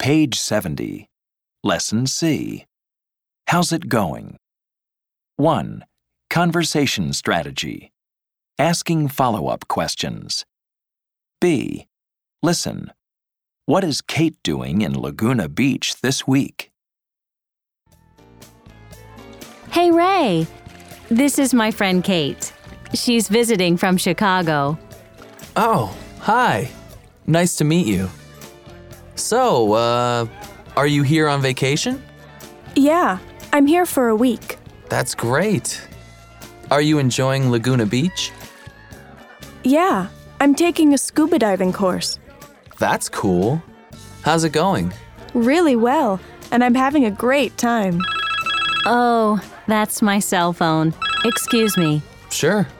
Page 70. Lesson C. How's it going? 1. Conversation strategy. Asking follow-up questions. B. Listen. What is Kate doing in Laguna Beach this week? Hey, Ray. This is my friend Kate. She's visiting from Chicago. Oh, hi. Nice to meet you. So, are you here on vacation? Yeah, I'm here for a week. That's great. Are you enjoying Laguna Beach? Yeah, I'm taking a scuba diving course. That's cool. How's it going? Really well, and I'm having a great time. Oh, that's my cell phone. Excuse me. Sure.